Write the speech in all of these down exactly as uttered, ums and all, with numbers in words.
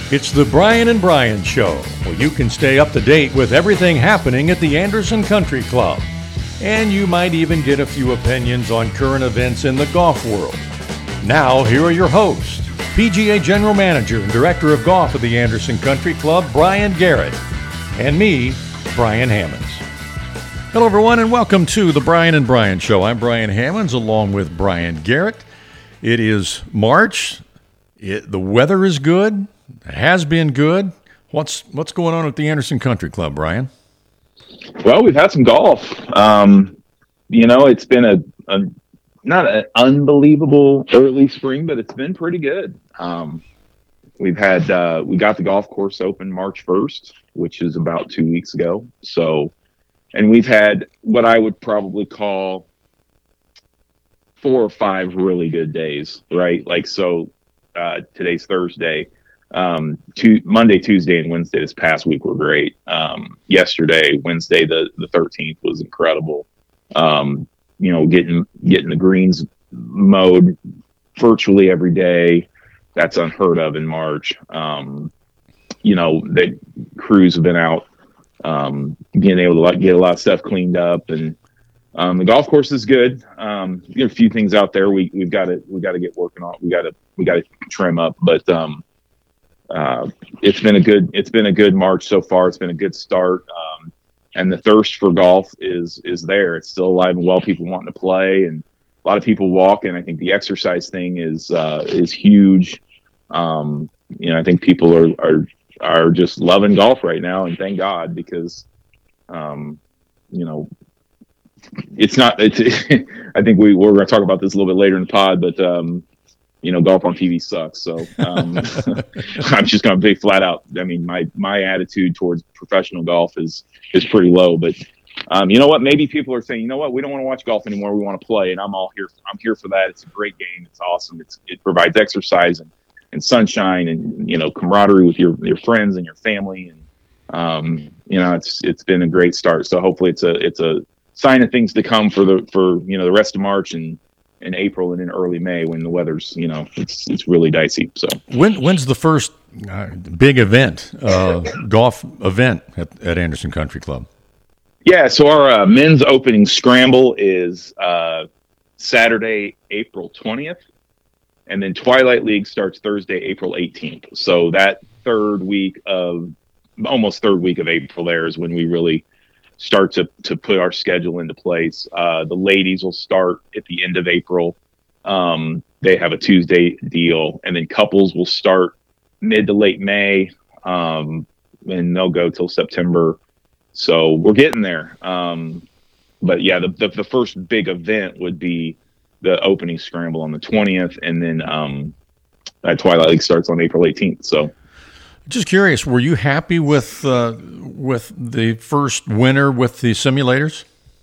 It's the Brian and Brian Show, where you can stay up to date with everything happening at the Anderson Country Club. And you might even get a few opinions on current events in the golf world. Now, here are your hosts, P G A General Manager and Director of Golf at the Anderson Country Club, Brian Garrett, and me, Brian Hammonds. Hello, everyone, and welcome to the Brian and Brian Show. I'm Brian Hammonds, along with Brian Garrett. It is March. It, the weather is good. It has been good. What's what's going on at the Anderson Country Club, Brian? Well, we've had some golf. Um, you know, it's been a, a not an unbelievable early spring, but it's been pretty good. Um, we've had uh, we got the golf course open March first, which is about two weeks ago. So, and we've had what I would probably call four or five really good days, right? Like so. Uh, today's Thursday. Um, two, Monday, Tuesday, and Wednesday this past week were great. Um, yesterday, Wednesday, the, the thirteenth was incredible. Um, you know, getting getting the greens mowed virtually every day. That's unheard of in March. Um, you know, the crews have been out, um, being able to like, get a lot of stuff cleaned up, and um, the golf course is good. Um, you know, a few things out there we we've got to we got to get working on. We got to we got to trim up, but um, uh, it's been a good it's been a good March so far. It's been a good start, um, and the thirst for golf is is there. It's still alive and well. People wanting to play, and a lot of people walk. And I think the exercise thing is uh, is huge. Um, you know, I think people are are are just loving golf right now, and thank God, because um, you know. It's not, it's, I think we, we're going to talk about this a little bit later in the pod, but, um, you know, golf on T V sucks. So, um, I'm just going to be flat out. I mean, my, my attitude towards professional golf is, is pretty low, but, um, you know what, maybe people are saying, you know what, we don't want to watch golf anymore. We want to play. And I'm all here. I'm here for that. It's a great game. It's awesome. It's, it provides exercise and, and sunshine and, you know, camaraderie with your, your friends and your family. And, um, you know, it's, it's been a great start. So hopefully it's a, it's a, sign of things to come for the for you know the rest of March and in April and in early May when the weather's you know it's it's really dicey. So when when's the first uh, big event uh, golf event at, at Anderson Country Club? Yeah, so our uh, men's opening scramble is uh, Saturday, April twentieth, and then Twilight League starts Thursday, April eighteenth. So that third week of almost third week of April there is when we really start to, to put our schedule into place. Uh, the ladies will start at the end of April. Um, they have a Tuesday deal, and then couples will start mid to late May, um, and they'll go till September. So we're getting there. Um, but yeah, the, the, the first big event would be the opening scramble on the twentieth, and then um, that Twilight League starts on April eighteenth. So, just curious, were you happy with uh, with the first winner with the simulators?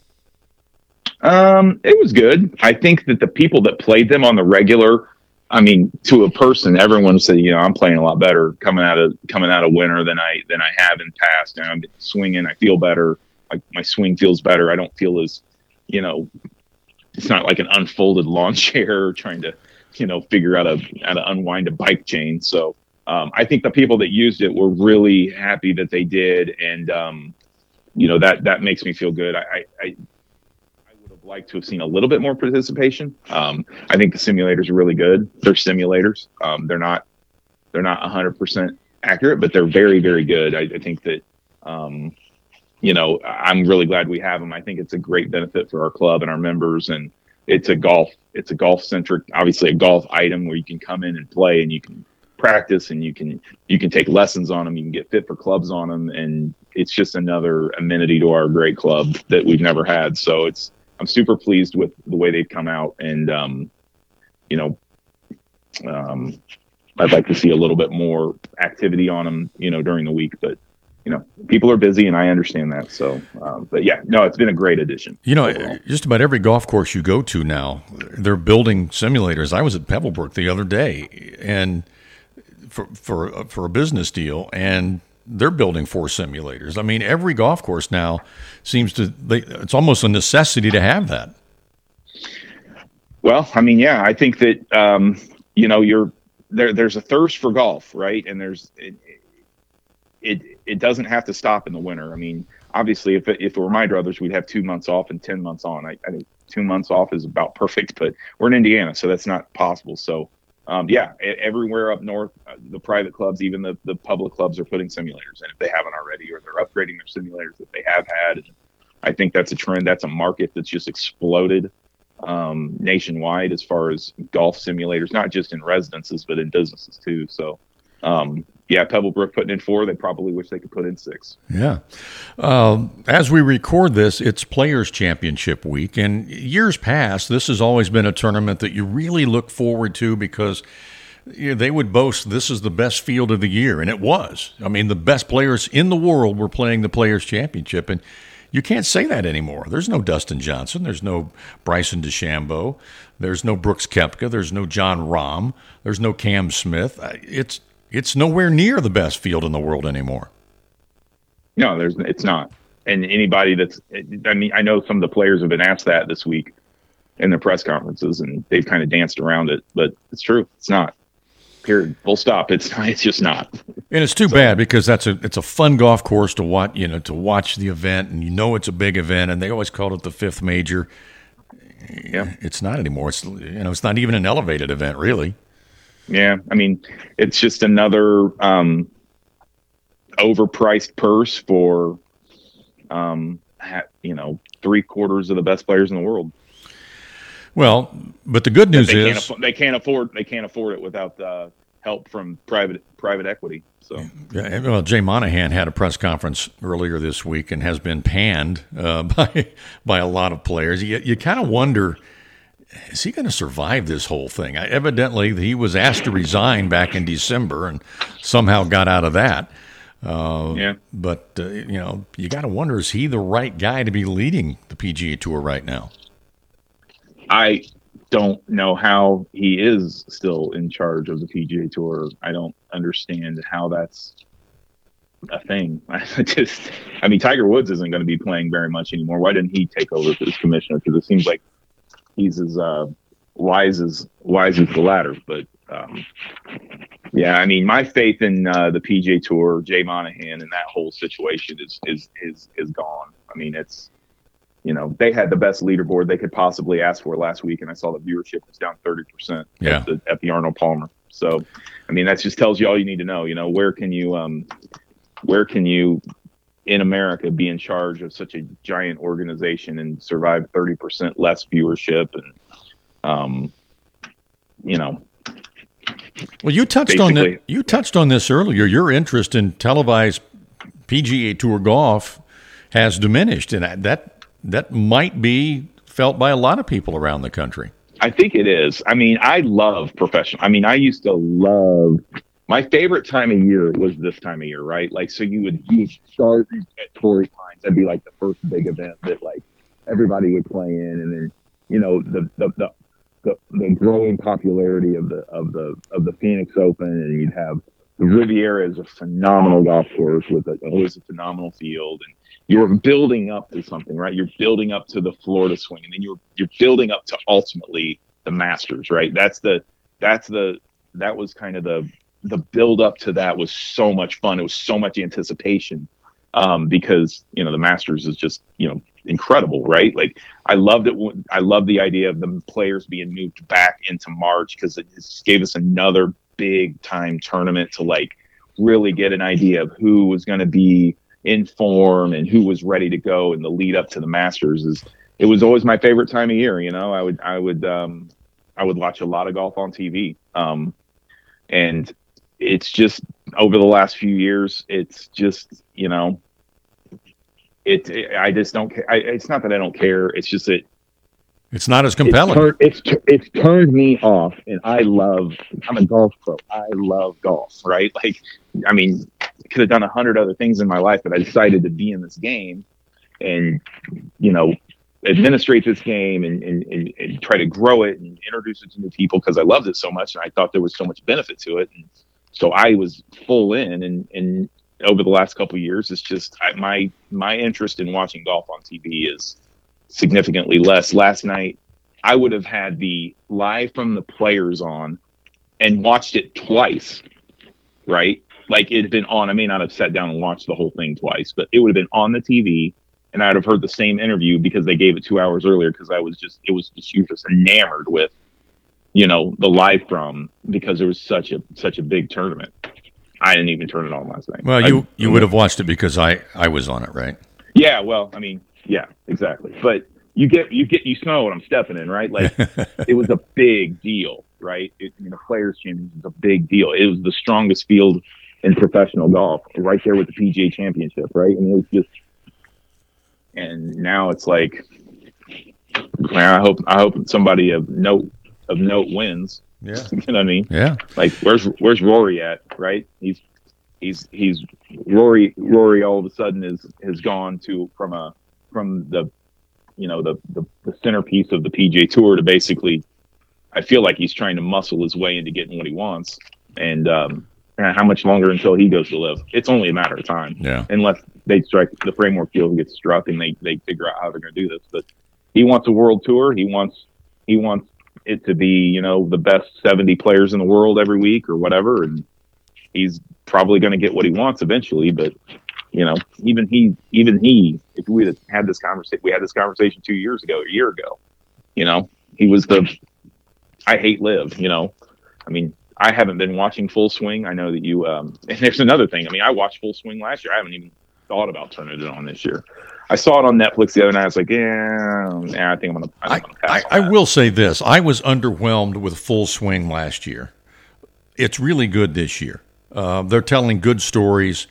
Um, it was good. I think that the people that played them on the regular, I mean, to a person, everyone said, you know, I'm playing a lot better coming out of coming out of winter than I than I have in past. And I'm swinging. I feel better. Like my swing feels better. I don't feel as, you know, it's not like an unfolded lawn chair trying to, you know, figure out a how to unwind a bike chain. So. Um, I think the people that used it were really happy that they did, and um, you know that that makes me feel good. I, I I would have liked to have seen a little bit more participation. Um, I think the simulators are really good. They're simulators. Um, they're not they're not one hundred percent accurate, but they're very very good. I, I think that um, you know I'm really glad we have them. I think it's a great benefit for our club and our members, and it's a golf it's a golf centric, obviously a golf item where you can come in and play and you can practice and you can you can take lessons on them, you can get fit for clubs on them, and it's just another amenity to our great club that we've never had. So it's I'm super pleased with the way they've come out, and um you know um I'd like to see a little bit more activity on them you know during the week, but you know people are busy and I understand that. So um, but yeah, no, it's been a great addition. You know overall. Just about every golf course you go to now, they're building simulators. I was at Pebblebrook the other day and for for for a business deal, and they're building four simulators. I mean, every golf course now seems to, they, it's almost a necessity to have that. Well, I mean, yeah, I think that, um, you know, you're, there there's a thirst for golf, right? And there's it, it it doesn't have to stop in the winter. I mean, obviously, if it, if it were my druthers, we'd have two months off and ten months on. I, I think two months off is about perfect, but we're in Indiana, so that's not possible. So, um, yeah, everywhere up north, uh, the private clubs, even the, the public clubs, are putting simulators in if they haven't already, or they're upgrading their simulators that they have had. And I think that's a trend. That's a market that's just exploded um, nationwide as far as golf simulators, not just in residences, but in businesses too. So, um, yeah, Pebblebrook putting in four. They probably wish they could put in six. Yeah. Um, as we record this, it's Players Championship week. And years past, this has always been a tournament that you really look forward to because you know, they would boast this is the best field of the year. And it was. I mean, the best players in the world were playing the Players Championship. And you can't say that anymore. There's no Dustin Johnson. There's no Bryson DeChambeau. There's no Brooks Koepka. There's no John Rahm. There's no Cam Smith. It's It's nowhere near the best field in the world anymore. No, there's it's not. And anybody that's, I mean, I know some of the players have been asked that this week in their press conferences, and they've kind of danced around it. But it's true. It's not. Period. Full stop. It's it's just not. And it's too so, bad because that's a it's a fun golf course to watch. You know, to watch the event, and you know it's a big event, and they always called it the fifth major. Yeah, it's not anymore. It's you know, it's not even an elevated event, really. Yeah, I mean, it's just another um, overpriced purse for, um, you know, three quarters of the best players in the world. Well, but the good news they is can't afford, they can't afford they can't afford it without uh, help from private private equity. So, yeah, well, Jay Monahan had a press conference earlier this week and has been panned uh, by by a lot of players. You, you kind of wonder, is he going to survive this whole thing? I, evidently, he was asked to resign back in December and somehow got out of that. Uh, yeah. But, uh, you know, you got to wonder, is he the right guy to be leading the P G A Tour right now? I don't know how he is still in charge of the P G A Tour. I don't understand how that's a thing. I just, I mean, Tiger Woods isn't going to be playing very much anymore. Why didn't he take over as commissioner? Because it seems like he's as uh, wise as wise as the latter. But um, yeah, I mean, my faith in uh, the P G A Tour, Jay Monahan, and that whole situation is is is is gone. I mean, it's you know they had the best leaderboard they could possibly ask for last week, and I saw the viewership was down thirty percent yeah. at the at the Arnold Palmer. So, I mean, that just tells you all you need to know. You know, where can you um, where can you in America be in charge of such a giant organization and survive thirty percent less viewership? And, um, you know, well, you touched on that. You touched on this earlier. Your interest in televised P G A Tour golf has diminished, and that that might be felt by a lot of people around the country. I think it is. I mean, I love professional. I mean, I used to love. My favorite time of year was this time of year, right? Like, so you would you would start at Torrey Pines. That'd be like the first big event that like everybody would play in, and then you know the the the, the, the growing popularity of the of the of the Phoenix Open, and you'd have the Riviera is a phenomenal golf course with a, always a phenomenal field, and you're building up to something, right? You're building up to the Florida swing, and then you're you're building up to ultimately the Masters, right? That's the that's the that was kind of the the build up to that was so much fun. It was so much anticipation um, because, you know, the Masters is just, you know, incredible, right? Like I loved it. I love the idea of the players being moved back into March because it just gave us another big time tournament to like really get an idea of who was going to be in form and who was ready to go in the lead up to the Masters. Is it was always my favorite time of year. You know, I would, I would, um, I would watch a lot of golf on T V. Um, and it's just over the last few years, it's just, you know, it, it I just don't care. I, it's not that I don't care. It's just that it's not as compelling. It's, turned, it's, it's turned me off, and I love, I'm a golf pro. I love golf, right? Like, I mean, I could have done a hundred other things in my life, but I decided to be in this game and, you know, administrate this game and, and, and, and try to grow it and introduce it to new people because I loved it so much and I thought there was so much benefit to it. And so I was full in, and, and over the last couple of years, it's just I, my my interest in watching golf on T V is significantly less. Last night, I would have had the live from the players on and watched it twice, right? Like it had been on. I may not have sat down and watched the whole thing twice, but it would have been on the T V, and I'd have heard the same interview because they gave it two hours earlier. Because I was just, it was just, you were just enamored with, you know, the live from, because there was such a such a big tournament. I didn't even turn it on last night. Well, you I, you would have watched it because I I was on it, right? Yeah. Well, I mean, yeah, exactly. But you get you get you smell what I'm stepping in, right? Like it was a big deal, right? It, you know, Players Championship is a big deal. It was the strongest field in professional golf, right there with the P G A Championship, right? And it was just, and now it's like, man, I hope I hope somebody of note of note wins. Yeah, you know what I mean? Yeah. Like, where's where's Rory at? Right? He's he's he's Rory. Rory all of a sudden is has gone to from a from the you know the the, the centerpiece of the P G A Tour to basically, I feel like he's trying to muscle his way into getting what he wants. And um, how much longer until he goes to live? It's only a matter of time. Yeah. Unless they strike the framework deal gets struck and they, they figure out how they're going to do this. But he wants a world tour. He wants he wants it to be, you know, the best seventy players in the world every week or whatever. And he's probably going to get what he wants eventually. But, you know, even he, even he, if we had had this conversation, we had this conversation two years ago, a year ago, you know, he was the, I hate live, you know, I mean, I haven't been watching Full Swing. I know that you, um, and there's another thing. I mean, I watched Full Swing last year. I haven't even thought about turning it on this year. I saw it on Netflix the other night. I was like, yeah, yeah I think I'm going to I, pass I, on I that. will say this. I was underwhelmed with Full Swing last year. It's really good this year. Uh, they're telling good stories.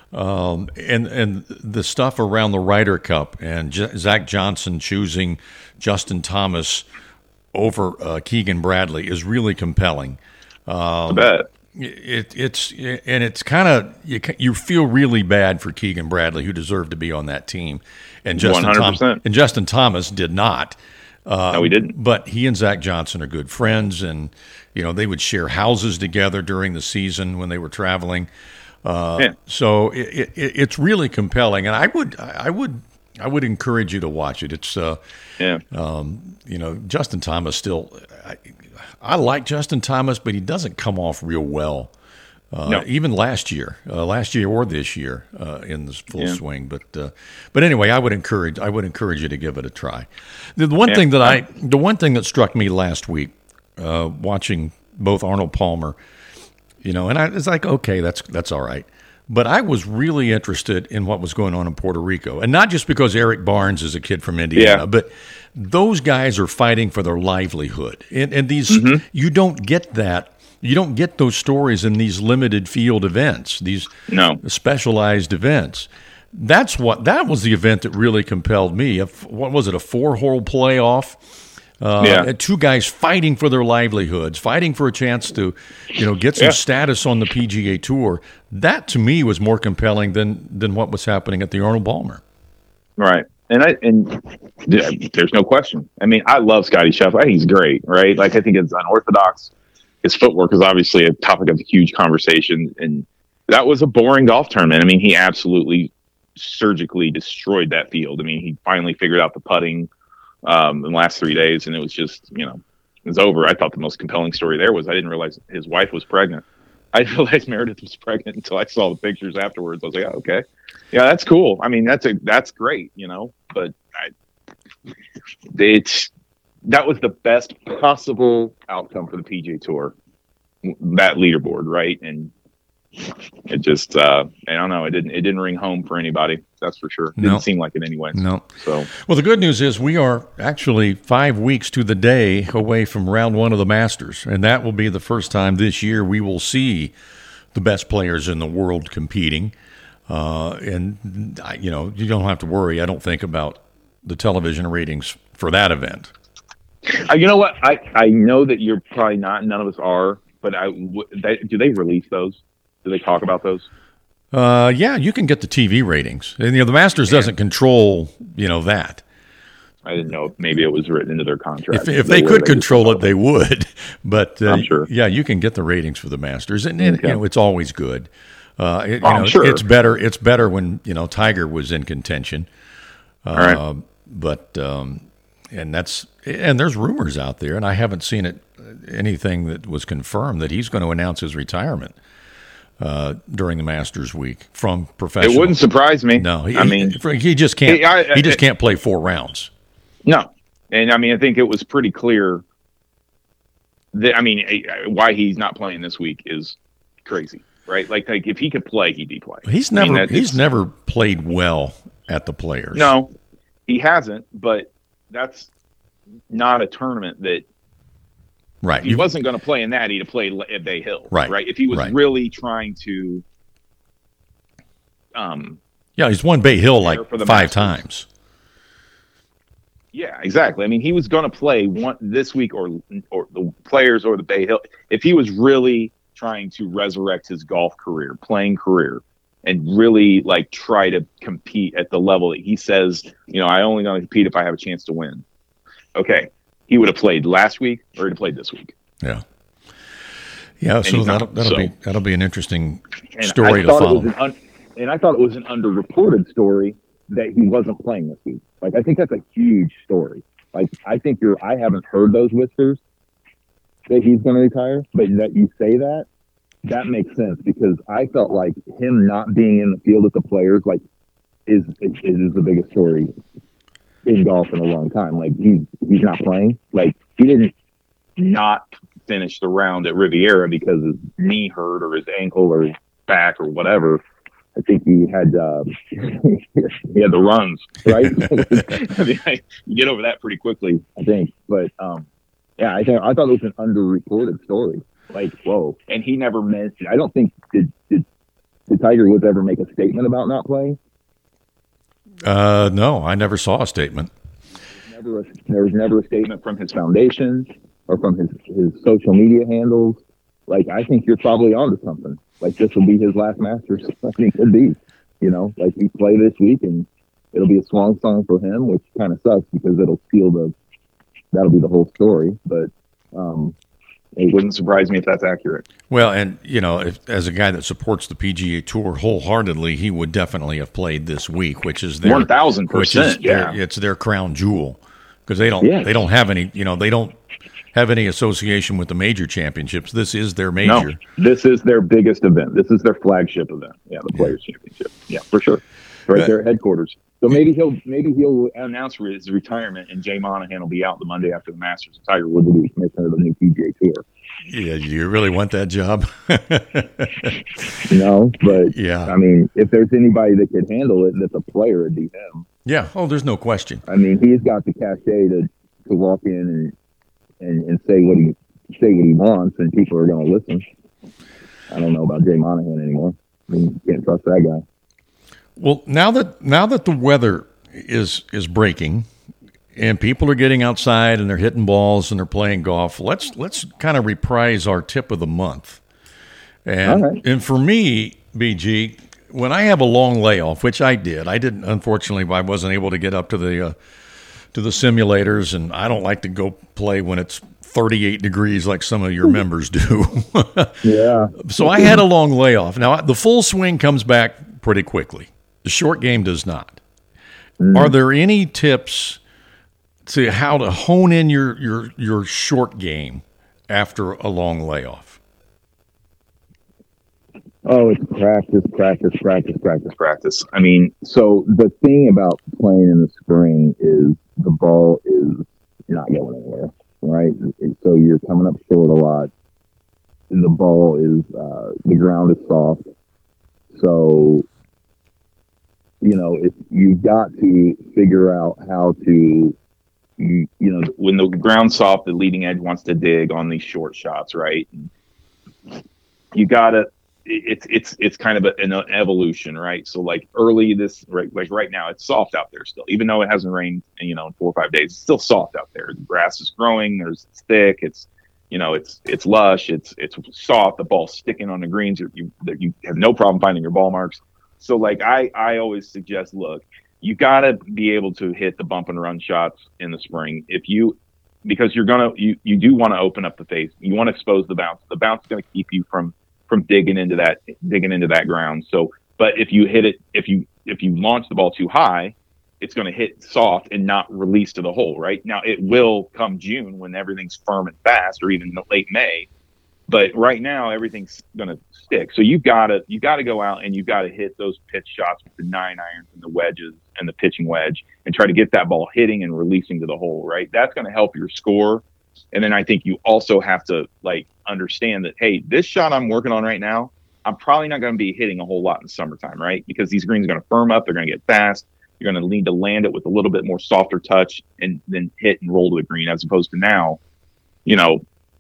Um, and, and the stuff around the Ryder Cup and J- Zach Johnson choosing Justin Thomas over uh, Keegan Bradley is really compelling. Um, I bet. It, it's and it's kind of you, you feel really bad for Keegan Bradley, who deserved to be on that team, and Justin Thomas and Justin Thomas did not. Uh, no, he didn't. But he and Zach Johnson are good friends, and you know they would share houses together during the season when they were traveling. Uh, yeah. So it, it, it's really compelling, and I would I would I would encourage you to watch it. It's uh, yeah, um, you know Justin Thomas still. I, I like Justin Thomas, but he doesn't come off real well. Uh, no. Even last year, uh, last year or this year uh, in the Full yeah. Swing. But uh, but anyway, I would encourage I would encourage you to give it a try. The, the one yeah. thing that I the one thing that struck me last week, uh, watching both Arnold Palmer, you know, and I was like, okay, that's that's all right. But I was really interested in what was going on in Puerto Rico, and not just because Eric Barnes is a kid from Indiana, yeah. but those guys are fighting for their livelihood, and, and these mm-hmm. you don't get that. You don't get those stories in these limited field events, these no. specialized events. That's what that was the event that really compelled me. What was it? A four-hole playoff. Uh, yeah. Two guys fighting for their livelihoods, fighting for a chance to, you know, get some yeah. status on the P G A Tour. That to me was more compelling than than what was happening at the Arnold Palmer. Right, and I and there's no question. I mean, I love Scottie Scheffler. I think he's great, right? Like I think it's unorthodox. His footwork is obviously a topic of huge conversation, and that was a boring golf tournament. I mean, he absolutely surgically destroyed that field. I mean, he finally figured out the putting. Um, in the last three days, and it was just, you know, it was over. I thought the most compelling story there was I didn't realize his wife was pregnant. I didn't realize Meredith was pregnant until I saw the pictures afterwards. I was like, oh, okay, yeah, that's cool. I mean, that's a that's great, you know. But I, it's that was the best possible outcome for the P G A Tour, that leaderboard, right? And it just, uh, I don't know, it didn't it didn't ring home for anybody. That's for sure. It didn't no. seem like it anyway. No. So, well, the good news is we are actually five weeks to the day away from round one of the Masters, and that will be the first time this year we will see the best players in the world competing. Uh, and, you know, you don't have to worry, I don't think, about the television ratings for that event. Uh, you know what? I, I know that you're probably not, none of us are, but I, w- they, do they release those? Do they talk about those? Uh, yeah, you can get the T V ratings. And, you know, the Masters yeah. doesn't control, you know, that. I didn't know if maybe it was written into their contract. If, if they could they control it, they would. But, uh, I'm sure. yeah, you can get the ratings for the Masters. And, and okay. you know, it's always good. Uh, it, oh, you know, I'm sure. It's better, it's better when, you know, Tiger was in contention. Uh, All right. But, um, and that's and there's rumors out there, and I haven't seen it anything that was confirmed that he's going to announce his retirement uh, during the Masters week from professional. It wouldn't surprise me. No, he, I mean, he, he just can't. He, I, he just I, can't play four rounds. No, and I mean, I think it was pretty clear that I mean, why he's not playing this week is crazy, right? Like, like if he could play, he'd be playing. He's never I mean, he's never played well at the Players. No, he hasn't. But that's not a tournament that. Right. If he wasn't going to play in that, he'd have played at Bay Hill. Right. Right. If he was right. really trying to. Um. Yeah, he's won Bay Hill like five Masters. times. Yeah, exactly. I mean, he was going to play one this week, or or the Players, or the Bay Hill. If he was really trying to resurrect his golf career, playing career, and really like try to compete at the level that he says, you know, I only going to compete if I have a chance to win. Okay, he would have played last week, or he'd have played this week. Yeah, yeah. And so that'll, not, that'll so. be that'll be an interesting story to follow. Un- and I thought it was an underreported story that he wasn't playing this week. Like, I think that's a huge story. Like, I think you're, I haven't heard those whispers that he's going to retire, but that you say that, that makes sense, because I felt like him not being in the field at the Players, like, is, is, is the biggest story in golf in a long time. Like, he's, he's not playing. Like, he didn't not finish the round at Riviera because his knee hurt or his ankle or his back or whatever. I think he had uh, he had the runs, right? I mean, I, you get over that pretty quickly, I think. But um, yeah, I th- I thought it was an underreported story. Like, whoa! And he never mentioned. I don't think did did, did Tiger Woods ever make a statement about not playing? Uh, no, I never saw a statement. There was never a, there was never a statement from his foundation or from his his social media handles. Like, I think you're probably onto something. Like, this will be his last Masters. I think it could be. You know, like, we play this week, and it'll be a swan song for him, which kind of sucks because it'll steal the. That'll be the whole story. But um, it wouldn't surprise me if that's accurate. Well, and you know, if, as a guy that supports the P G A Tour wholeheartedly, he would definitely have played this week, which is their one thousand percent. Yeah, their, it's their crown jewel, because they don't yes. they don't have any. You know, they don't. have any association with the major championships. This is their major. No, this is their biggest event. This is their flagship event. Yeah, the Players Championship. Yeah, for sure. Right but, there at headquarters. So maybe he'll maybe he'll announce his retirement, and Jay Monahan will be out the Monday after the Masters. Tiger Woods will be commissioner of the new P G A Tour. Yeah, do you really want that job? No, but yeah. I mean, if there's anybody that could handle it, that's a player, it'd be him. Yeah. Oh, there's no question. I mean, he's got the cachet to to walk in and. And, and say what he say what he wants, and people are going to listen. I don't know about Jay Monahan anymore. I mean, you can't trust that guy. Well, now that now that the weather is is breaking, and people are getting outside and they're hitting balls and they're playing golf, let's let's kind of reprise our tip of the month. And right. and for me, B G, when I have a long layoff, which I did, I didn't. Unfortunately, I wasn't able to get up to the. Uh, to the simulators, and I don't like to go play when it's thirty-eight degrees like some of your members do. Yeah. So I had a long layoff. Now, the full swing comes back pretty quickly. The short game does not. Mm. Are there any tips to how to hone in your, your, your short game after a long layoff? Oh, it's practice, practice, practice, practice, practice. I mean, so the thing about playing in the spring is the ball is not going anywhere, right? So you're coming up short a lot. The ball is, uh, the ground is soft. So, you know, if you've got to figure out how to, you, you know, when the ground's soft, the leading edge wants to dig on these short shots, right? You got to, it's it's it's kind of a, an evolution, right? So like early this, right, like right now, it's soft out there still, even though it hasn't rained, you know, in four or five days. It's still soft out there. The grass is growing. There's it's thick. It's you know, it's it's lush. It's it's soft. The ball's sticking on the greens. You you, you have no problem finding your ball marks. So like I I always suggest, look, you got to be able to hit the bump and run shots in the spring. If you because you're gonna you you do want to open up the face. You want to expose the bounce. The bounce is going to keep you from from digging into that, digging into that ground. So, but if you hit it, if you, if you launch the ball too high, it's going to hit soft and not release to the hole. Right now, it will come June when everything's firm and fast, or even late May. But right now, everything's going to stick. So you've got to you got to go out and you've got to hit those pitch shots with the nine irons and the wedges and the pitching wedge, and try to get that ball hitting and releasing to the hole. Right, that's going to help your score. And then I think you also have to like understand that, hey, this shot I'm working on right now, I'm probably not going to be hitting a whole lot in the summertime, right? Because these greens are going to firm up, they're going to get fast. You're going to need to land it with a little bit more softer touch and then hit and roll to the green, as opposed to now, you know.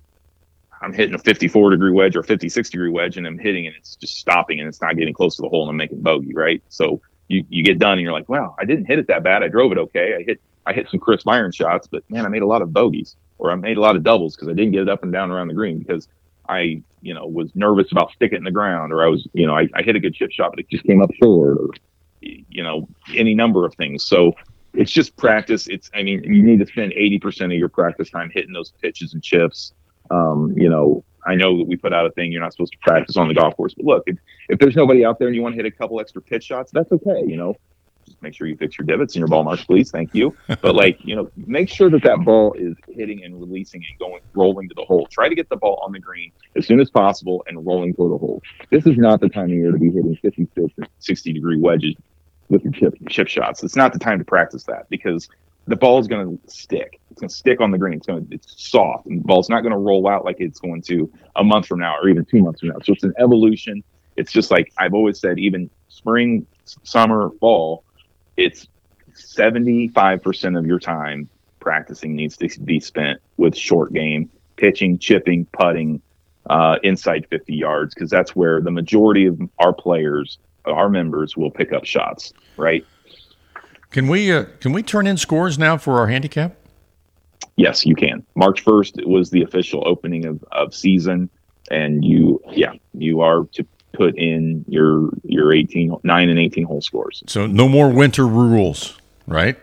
I'm hitting a fifty-four degree wedge or fifty-six degree wedge, and I'm hitting and it's just stopping and it's not getting close to the hole, and I'm making bogey, right? So you, you get done and you're like, wow, I didn't hit it that bad. I drove it okay. I hit I hit some crisp iron shots, but man, I made a lot of bogeys, or I made a lot of doubles because I didn't get it up and down around the green because I, you know, was nervous about sticking it in the ground, or I was, you know, I, I hit a good chip shot, but it just came up short, or, you know, any number of things. So it's just practice. It's, I mean, you need to spend eighty percent of your practice time hitting those pitches and chips. Um, you know, I know that we put out a thing, you're not supposed to practice on the golf course, but look, if, if there's nobody out there and you want to hit a couple extra pitch shots, that's okay. You know, just make sure you fix your divots and your ball marks, please. Thank you. But like, you know, make sure that that ball is hitting and releasing and going, rolling to the hole. Try to get the ball on the green as soon as possible and rolling toward the hole. This is not the time of year to be hitting fifty-six and sixty degree wedges with your chip, chip shots. It's not the time to practice that, because the ball is going to stick. It's going to stick on the green. It's going to, it's soft, and the ball's not going to roll out like it's going to a month from now or even two months from now. So it's an evolution. It's just like I've always said, even spring, summer, fall, it's seventy-five percent of your time practicing needs to be spent with short game, pitching, chipping, putting, uh, inside fifty yards, because that's where the majority of our players, our members, will pick up shots, right? Can we uh, can we turn in scores now for our handicap? Yes, you can. March first was the official opening of, of season, and you, yeah, you are to put in your your eighteen, nine and eighteen hole scores. So no more winter rules, right?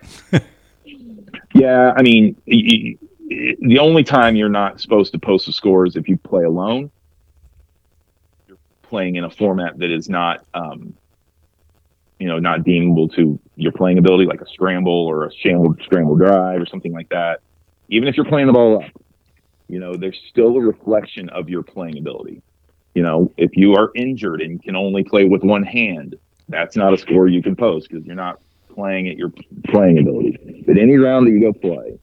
Yeah, I mean, you, the only time you're not supposed to post the score is if you play alone. You're playing in a format that is not, um, you know, not deemable to your playing ability, like a scramble or a scramble, scramble drive or something like that. Even if you're playing the ball up, you know, there's still a reflection of your playing ability. You know, if you are injured and can only play with one hand, that's not a score you can post because you're not playing at your playing ability. But any round that you go play,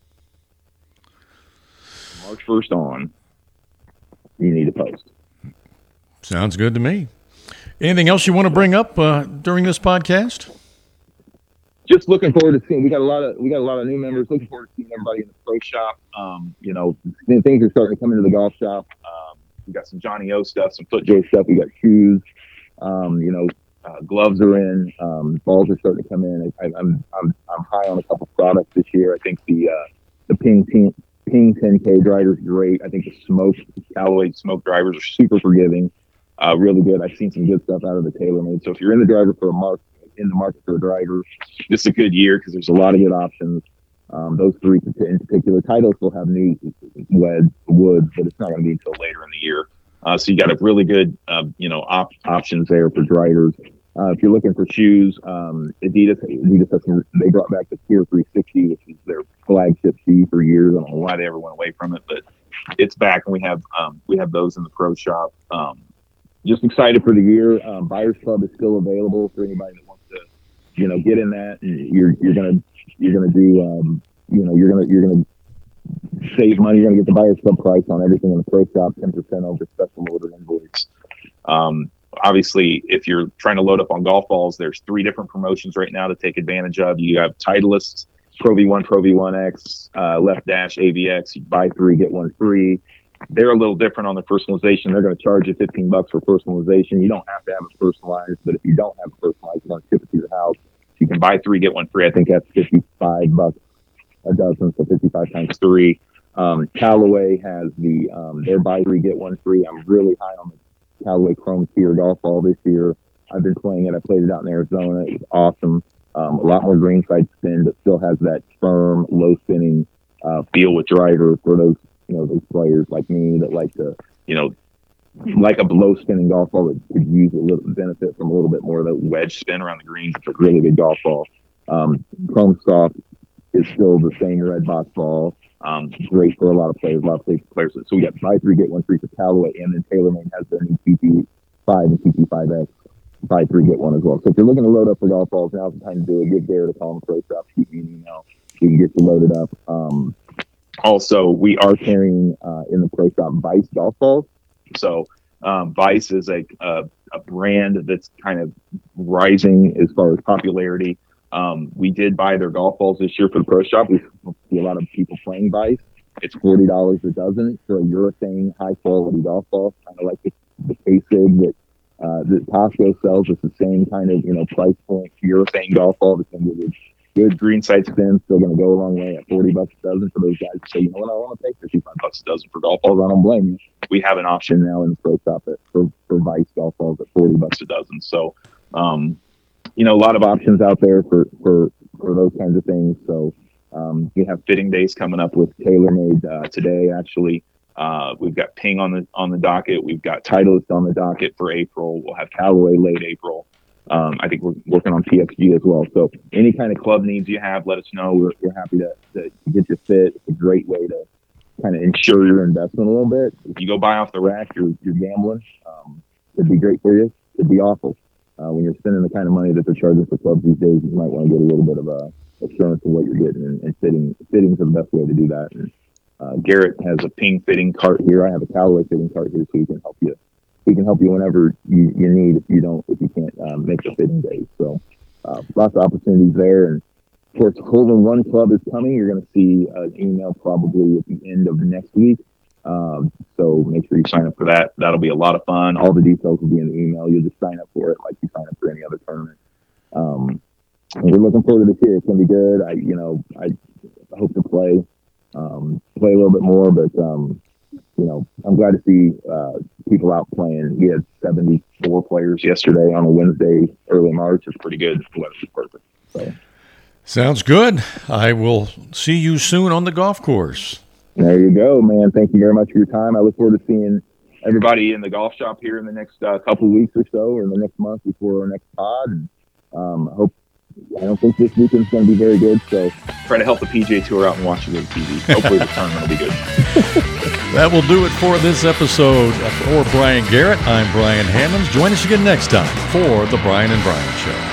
March first on, you need to post. Sounds good to me. Anything else you want to bring up uh, during this podcast? Just looking forward to seeing. We got a lot of we got a lot of new members. Looking forward to seeing everybody in the pro shop. Um, you know, things are starting to come into the golf shop. Um, we got some Johnny O stuff, some FootJoy stuff. We got shoes. Um, you know, uh, gloves are in. Um, balls are starting to come in. I, I'm I'm I'm high on a couple products this year. I think the uh, the Ping Ping Ping ten K driver is great. I think the smoke Callaway smoke drivers are super forgiving. Uh, really good. I've seen some good stuff out of the TaylorMade. So if you're in the driver for a mark, in the market for a driver, this is a good year because there's a lot of good options. Um, those three in particular. Titles will have new wed wood, but it's not going to be until later in the year. Uh, so you got a really good, uh, you know, op- options there for drivers. Uh, if you're looking for shoes, um, Adidas, Adidas has some, they brought back the Tier three sixty, which is their flagship shoe for years. I don't know why they ever went away from it, but it's back, and we have um, we have those in the pro shop. Um, Just excited for the year. Um, Buyers Club is still available for anybody that wants to, you know, get in that. And you're you're gonna you're gonna do, um, you know, you're gonna you're gonna save money. You're gonna get the Buyers Club price on everything in the pro shop, ten percent over special order invoice. Um, obviously, if you're trying to load up on golf balls, there's three different promotions right now to take advantage of. You have Titleist, Pro V one, Pro V one X, uh, Left Dash, A V X. You buy three, get one free. They're a little different on the personalization. They're going to charge you fifteen bucks for personalization. You don't have to have it personalized, but if you don't have it personalized, you're going to ship it to your house. You can buy three, get one free. I think that's fifty-five bucks a dozen, so fifty-five times three. Um, Callaway has the, um, their buy three, get one free. I'm really high on the Callaway Chrome Sphere golf ball this year. I've been playing it. I played it out in Arizona. It was awesome. Um, a lot more greenside spin, but still has that firm, low spinning uh, feel with driver for those, you know, those players like me that like to, you know, like a low spinning golf ball that could use a little benefit from a little bit more of that wedge spin around the greens. It's a really good golf ball. Um, Chrome Soft is still the same red box ball. Um, great for a lot of players, a lot of players. So we got buy three, get one free for Callaway, and then TaylorMade has their new T P five and T P five X. Buy three, get one as well. So if you're looking to load up for golf balls, now's the time to do it. Give Garrett a call on the Pro Shop, shoot me an email. You can get you loaded up. Um, also, we are carrying uh, in the Pro Shop Vice golf balls. So um, Vice is a, a a brand that's kind of rising as far as popularity. Um, we did buy their golf balls this year for the Pro Shop. We see a lot of people playing Vice. It's forty dollars a dozen. It's a urethane, high quality golf ball, kind of like the, the K-Sig that uh, that Costco sells. It's the same kind of, you know, price point urethane golf ball that's going to give you good green side spin. Still going to go a long way at forty bucks a dozen for those guys who say, you know what, I want to pay fifty-five bucks a dozen for golf balls. I don't blame you. We have an option now in the Pro Shop at, for, for Vice golf balls at forty bucks a dozen. So, um, you know, a lot of options out there for, for, for those kinds of things. So, um, we have fitting days coming up with TaylorMade, uh, today, actually. Uh, we've got Ping on the, on the docket. We've got Titleist on the docket for April. We'll have Callaway late April. Um, I think we're working on P X G as well. So any kind of club needs you have, let us know. We're, we're happy to, to get you fit. It's a great way to kind of ensure your investment a little bit. If you go buy off the rack, you're, you're gambling. Um, it'd be great for you. It'd be awful. Uh, when you're spending the kind of money that they're charging for clubs these days, you might want to get a little bit of a assurance of what you're getting, and, and fitting. Fittings are the best way to do that. And, uh, Garrett has a Ping fitting cart here. I have a Callaway fitting cart here, so we can help you. We can help you whenever you, you need if you don't if you can't um, make the fitting days. So uh, lots of opportunities there. And of course, Hole in One Club is coming. You're going to see an email probably at the end of next week. Um, so make sure you sign up for that. That'll be a lot of fun. All the details will be in the email. You'll just sign up for it like you sign up for any other tournament. Um, and we're looking forward to this year. It's going to be good. I, you know, I hope to play, um, play a little bit more, but, um, you know, I'm glad to see uh, people out playing. We had seventy-four players yesterday on a Wednesday, early March. It's pretty good. The weather's perfect. So. Sounds good. I will see you soon on the golf course. There you go, man. Thank you very much for your time. I look forward to seeing everybody in the golf shop here in the next uh, couple of weeks or so, or in the next month before our next pod. And um, I hope. I don't think this weekend's going to be very good, so try to help the P G A Tour out and watch a little T V. Hopefully the tournament will be good. That will do it for this episode. For Brian Garrett, I'm Brian Hammonds. Join us again next time for The Brian and Brian Show.